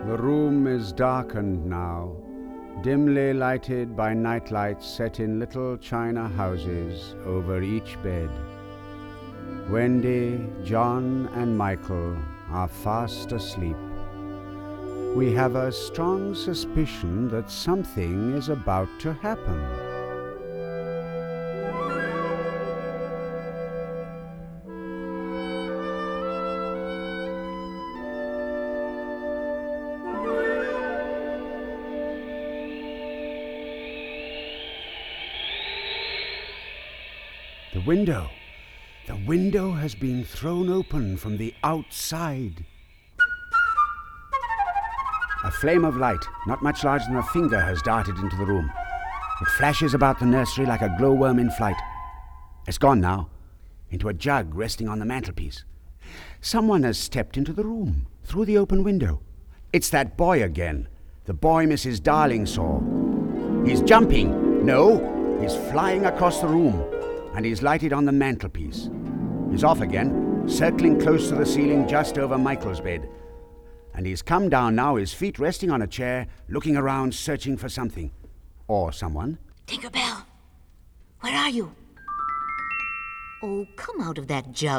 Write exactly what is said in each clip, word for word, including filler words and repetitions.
The room is darkened now, dimly lighted by nightlights set in little china houses over each bed. Wendy, John, and Michael are fast asleep. We have a strong suspicion that something is about to happen. The window. The window has been thrown open from the outside. A flame of light, not much larger than a finger, has darted into the room. It flashes about the nursery like a glowworm in flight. It's gone now, into a jug resting on the mantelpiece. Someone has stepped into the room, through the open window. It's that boy again, the boy Missus Darling saw. He's jumping. No, he's flying across the room. And he's lighted on the mantelpiece. He's off again, circling close to the ceiling just over Michael's bed. And he's come down now, his feet resting on a chair, looking around, searching for something. Or someone. Tinkerbell, where are you? Oh, come out of that jug.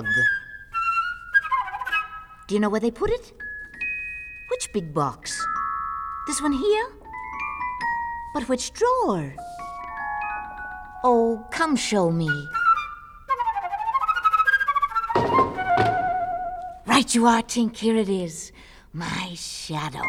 Do you know where they put it? Which big box? This one here? But which drawer? Oh, come show me. Right you are, Tink. Here it is. My shadow.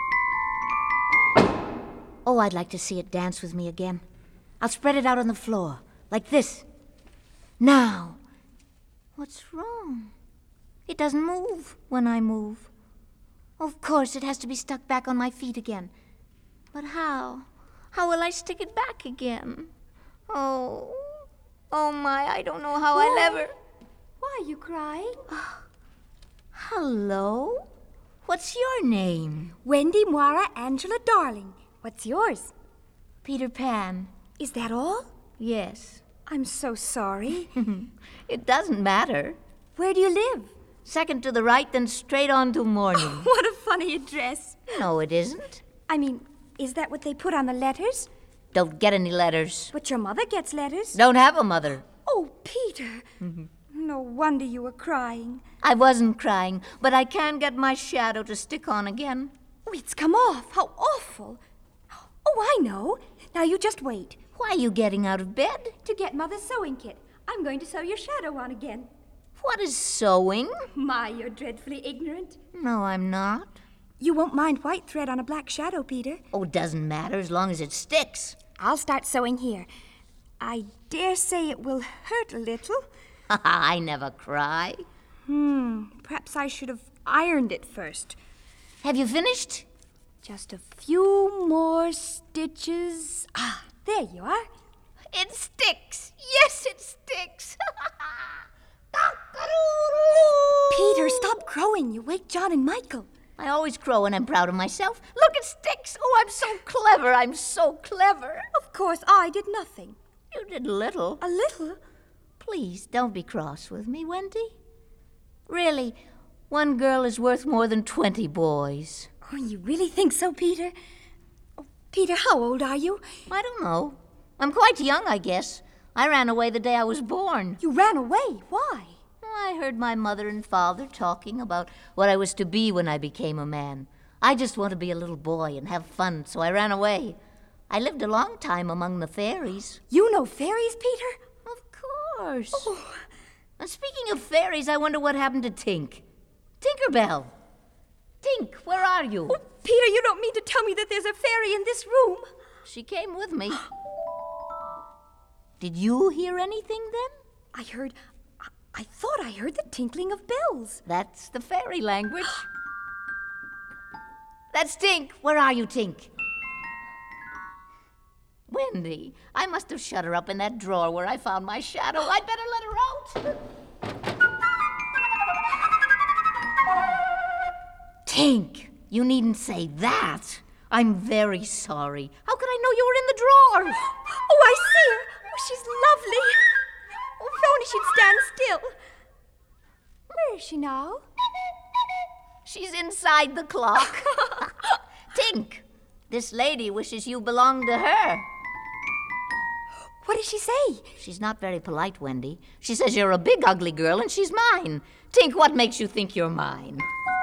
Oh, I'd like to see it dance with me again. I'll spread it out on the floor, like this. Now, what's wrong? It doesn't move when I move. Of course, it has to be stuck back on my feet again. But how? How will I stick it back again? Oh, oh my, I don't know how Why? I'll ever... Why are you crying? Oh, hello? What's your name? Wendy Moira Angela Darling. What's yours? Peter Pan. Is that all? Yes. I'm so sorry. It doesn't matter. Where do you live? Second to the right, then straight on to morning. What a funny address. No, it isn't. I mean, is that what they put on the letters? Don't get any letters. But your mother gets letters. Don't have a mother. Oh, Peter. Mm-hmm. No wonder you were crying. I wasn't crying, but I can get my shadow to stick on again. Oh, it's come off. How awful. Oh, I know. Now you just wait. Why are you getting out of bed? To get Mother's sewing kit. I'm going to sew your shadow on again. What is sewing? My, you're dreadfully ignorant. No, I'm not. You won't mind white thread on a black shadow, Peter. Oh, it doesn't matter as long as it sticks. I'll start sewing here. I dare say it will hurt a little. I never cry. Hmm, perhaps I should have ironed it first. Have you finished? Just a few more stitches. Ah, there you are. It sticks. Yes, it sticks. Peter, stop crowing. You wake John and Michael. I always crow when I'm proud of myself. Look, it sticks. Oh, I'm so clever. I'm so clever. Of course, I did nothing. You did a little. A little? Please, don't be cross with me, Wendy. Really, one girl is worth more than twenty boys. Oh, you really think so, Peter? Oh, Peter, how old are you? I don't know. I'm quite young, I guess. I ran away the day I was born. You ran away? Why? I heard my mother and father talking about what I was to be when I became a man. I just want to be a little boy and have fun, so I ran away. I lived a long time among the fairies. You know fairies, Peter? Of course. Oh. And speaking of fairies, I wonder what happened to Tink. Tinkerbell. Tink, where are you? Oh, Peter, you don't mean to tell me that there's a fairy in this room? She came with me. Did you hear anything then? I heard... I thought I heard the tinkling of bells. That's the fairy language. That's Tink. Where are you, Tink? Wendy, I must have shut her up in that drawer where I found my shadow. I'd better let her out. Tink, you needn't say that. I'm very sorry. How could I know you were in the drawer? Oh, I see her. Oh, she's lovely. Oh, if only she'd stand still. Where is she now? She's inside the clock. This lady wishes you belonged to her. What does she say? She's not very polite, Wendy. She says you're a big, ugly girl and she's mine. Tink, what makes you think you're mine?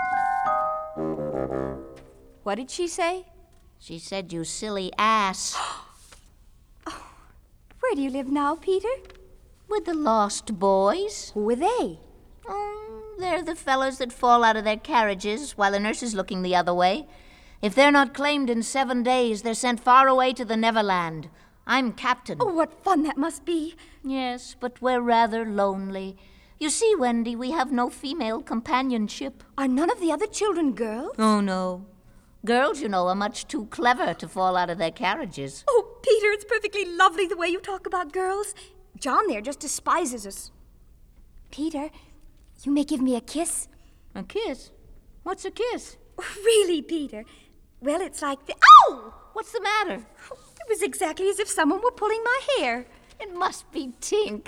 What did she say? She said, you silly ass. Oh, where do you live now, Peter? With the lost boys. Who are they? Oh, they're the fellows that fall out of their carriages while the nurse is looking the other way. If they're not claimed in seven days, they're sent far away to the Neverland. I'm captain. Oh, what fun that must be. Yes, but we're rather lonely. You see, Wendy, we have no female companionship. Are none of the other children girls? Oh, no. Girls, you know, are much too clever to fall out of their carriages. Oh, Peter, it's perfectly lovely the way you talk about girls. John there just despises us. Peter, you may give me a kiss. A kiss? What's a kiss? Really, Peter? Well, it's like the... Ow! What's the matter? It was exactly as if someone were pulling my hair. It must be Tink.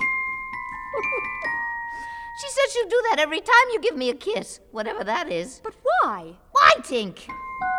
She says she'll do that every time you give me a kiss, whatever that is. But why? Why, Tink?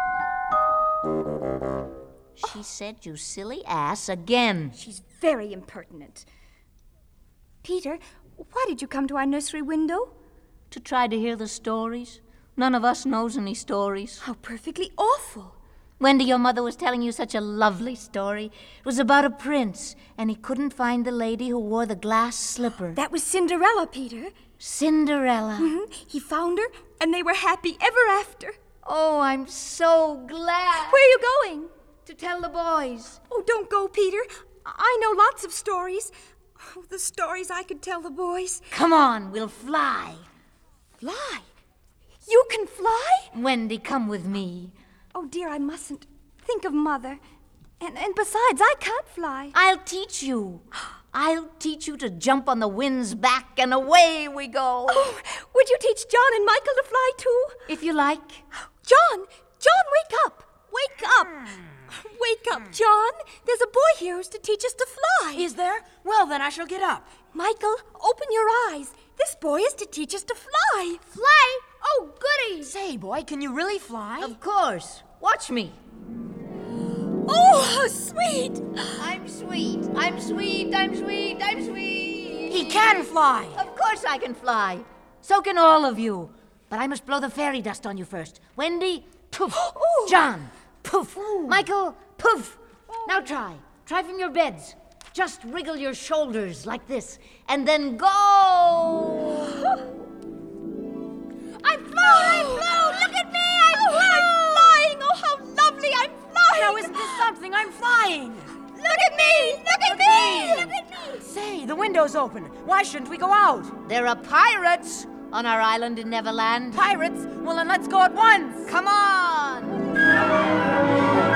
She said, you silly ass, again. She's very impertinent. Peter, why did you come to our nursery window? To try to hear the stories. None of us knows any stories. How perfectly awful. Wendy, your mother was telling you such a lovely story. It was about a prince, and he couldn't find the lady who wore the glass slipper. That was Cinderella, Peter. Cinderella. Mm-hmm. He found her, and they were happy ever after. Oh, I'm so glad. Where are you going? To tell the boys. Oh, don't go, Peter. I know lots of stories. Oh, the stories I could tell the boys. Come on, we'll fly. Fly? You can fly? Wendy, come with me. Oh, dear, I mustn't. Think of Mother. And, and besides, I can't fly. I'll teach you. I'll teach you to jump on the wind's back, and away we go. Oh, would you teach John and Michael to fly, too? If you like. John! John, wake up! Wake up! Wake up, John. There's a boy here who's to teach us to fly. Is there? Well, then I shall get up. Michael, open your eyes. This boy is to teach us to fly. Fly? Oh, goody. Say, boy, can you really fly? Of course. Watch me. Oh, how sweet. I'm sweet. I'm sweet. I'm sweet. I'm sweet. He can fly. Of course I can fly. So can all of you. But I must blow the fairy dust on you first. Wendy, poof. Ooh. John, poof. Michael, poof. Now try. Try from your beds. Just wriggle your shoulders like this, and then go. I flew! I flew! Look at me! I Oh, flew! I'm flying! Oh, how lovely! I'm flying! Now, isn't this something? I'm flying. Look at me! Look at me! Look at me! Say, the window's open. Why shouldn't we go out? There are pirates on our island in Neverland. Pirates? Well, then let's go at once. Come on!